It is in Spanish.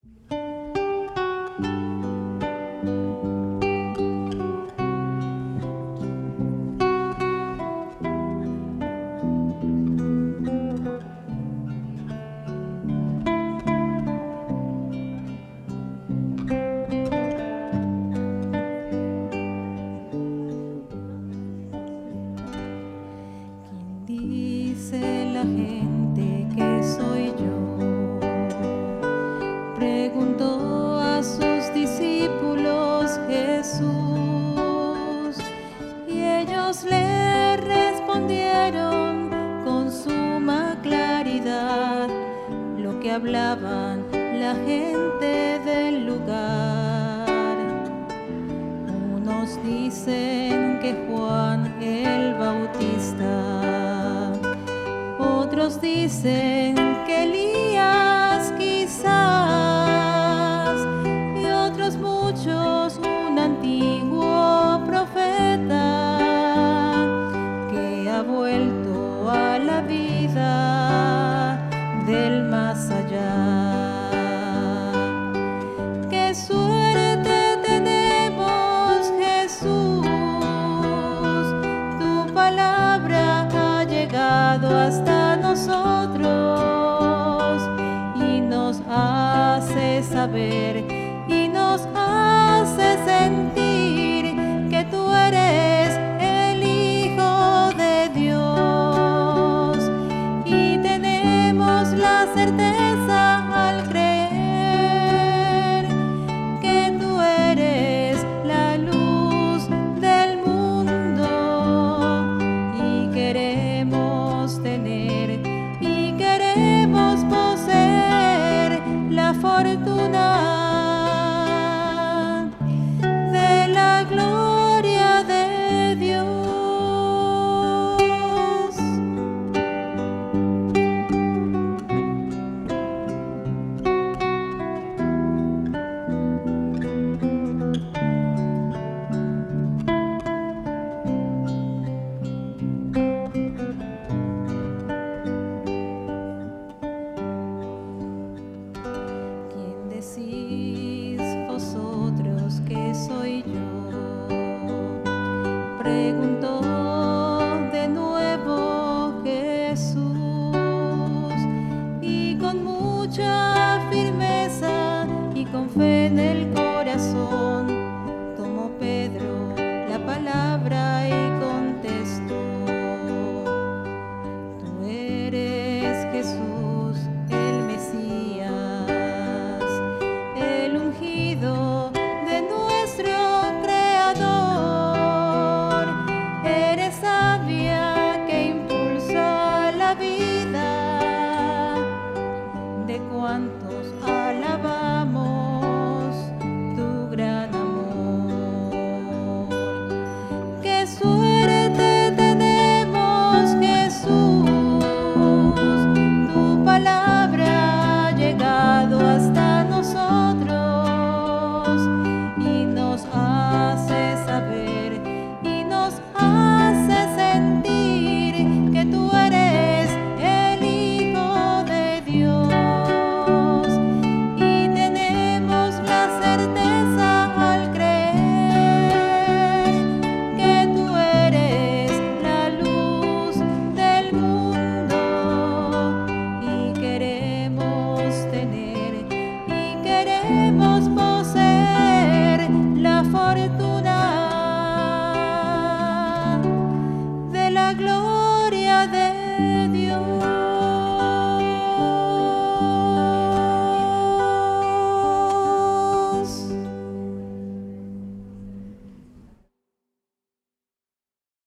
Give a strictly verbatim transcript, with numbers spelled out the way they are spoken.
Dice la gente que soy yo, preguntó a sus discípulos Jesús, y ellos le respondieron con suma claridad lo que hablaban la gente del lugar. Unos dicen que Juan el Bautista, otros dicen que Elías quizás, y otros muchos un antiguo profeta que ha vuelto a la vida del más allá. ¡Qué suerte tenemos, Jesús! Tu palabra ha llegado hasta nosotros y nos hace saber y nos hace sentir que tú eres el Hijo de Dios, y tenemos la certeza al creer que tú eres la luz del mundo, y queremos tener y queremos poseer la fortuna de la gloria de Dios. ¿Quién decís vosotros que soy yo?, preguntó de nuevo Jesús, y con mucha firmeza y con fe en el corazón tomó Pedro la palabra y contestó: tú eres Jesús, el Mesías, el ungido de nuestro Creador. Eres savia que impulsa la vida de cuantos alabamos tu gran amor. ¡Qué suerte tenemos, Jesús! Tu palabra ha llegado hasta nosotros y nos hace saber y nos hace sentir que tú eres el Hijo de Dios, y tenemos la certeza al creer que tú eres la luz del mundo, y queremos tener y queremos poseer la fortuna